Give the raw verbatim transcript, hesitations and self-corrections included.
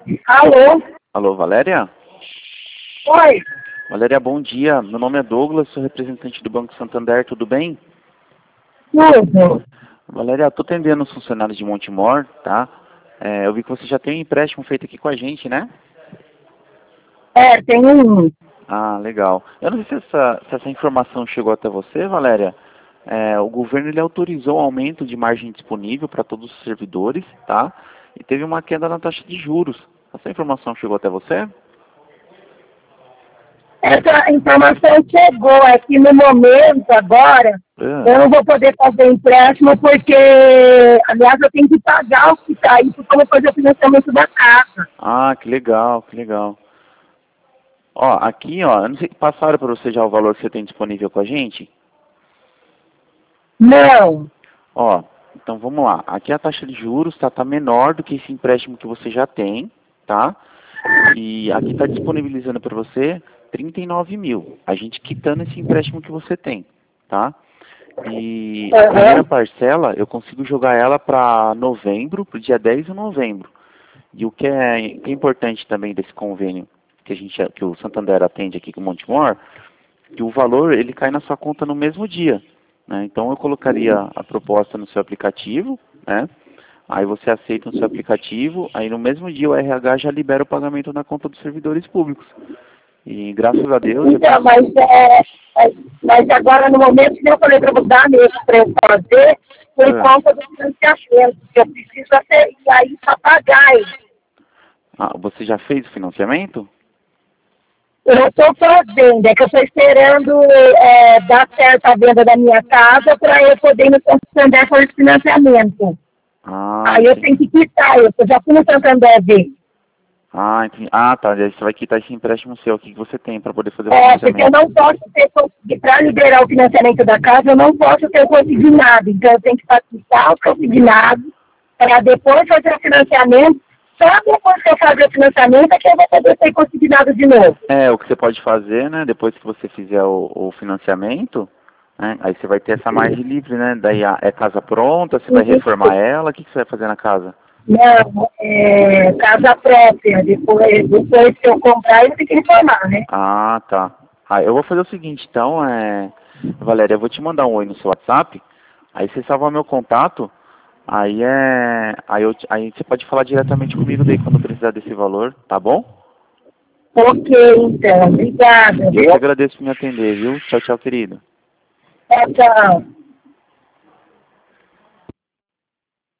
Alô? Alô, Valéria? Oi? Valéria, bom dia. Meu nome é Douglas, sou representante do Banco Santander, tudo bem? Tudo. Valéria, estou atendendo os funcionários de Montemor, tá? É, eu vi que você já tem um empréstimo feito aqui com a gente, né? É, tem um. Ah, legal. Eu não sei se essa, se essa informação chegou até você, Valéria. É, o governo ele autorizou o aumento de margem disponível para todos os servidores, tá? E teve uma queda na taxa de juros. Essa informação chegou até você? Essa informação chegou aqui no momento agora. Ah, Eu não vou poder fazer empréstimo porque, aliás, eu tenho que pagar o que está aí porque eu vou fazer o financiamento da casa. ah, que legal, que legal. Ó, aqui, ó, eu não sei, passaram para você já o valor que você tem disponível com a gente? Não. Ó, então vamos lá. Aqui a taxa de juros tá, tá menor do que esse empréstimo que você já tem, tá? E aqui está disponibilizando para você trinta e nove mil. A gente quitando esse empréstimo que você tem, tá? E a primeira Uhum. parcela, eu consigo jogar ela para novembro, para o dia dez de novembro. E o que é, que é importante também desse convênio que a gente, que o Santander atende aqui com o Montemor, que o valor ele cai na sua conta no mesmo dia, né? Então eu colocaria a proposta no seu aplicativo, né? Aí você aceita no seu aplicativo, aí no mesmo dia o R H já libera o pagamento na conta dos servidores públicos. E graças a Deus eu Então, consigo. mas, é, é, mas agora, no momento que eu falei para você dar mesmo para eu fazer, por Ah, conta do financiamento, que eu preciso até ir aí para pagar ele. ah, você já fez o financiamento? Eu estou fazendo, é que eu estou esperando é, dar certo a venda da minha casa para eu poder ir no Santander fazer esse financiamento. Ah, Aí eu entendi. tenho que quitar, eu já fui no Santander ver. Ah, entendi. Ah, tá. Daí você vai quitar esse empréstimo seu aqui que você tem para poder fazer o É, porque eu financiamento. não posso ter, para liberar o financiamento da casa, eu não posso ter consignado. Então eu tenho que quitar o consignado para depois fazer o financiamento. Só depois que eu fazer o financiamento é que eu vou poder ter consignado de novo. É, o que você pode fazer, né, depois que você fizer o, o financiamento, né, aí você vai ter essa margem livre, né, daí a, é casa pronta, você vai reformar ela, o que, que você vai fazer na casa? Não, é casa própria. Depois, depois que eu comprar, eu tenho que informar, né? Ah, tá. Ah, eu vou fazer o seguinte, então, é... Valéria, eu vou te mandar um oi no seu WhatsApp, aí você salva meu contato, aí é... Aí, eu, te- aí você pode falar diretamente comigo daí quando precisar desse valor, tá bom? Ok, então. Obrigada, Eu que viu? agradeço por me atender, viu? Tchau, tchau, querido. Tchau, tchau.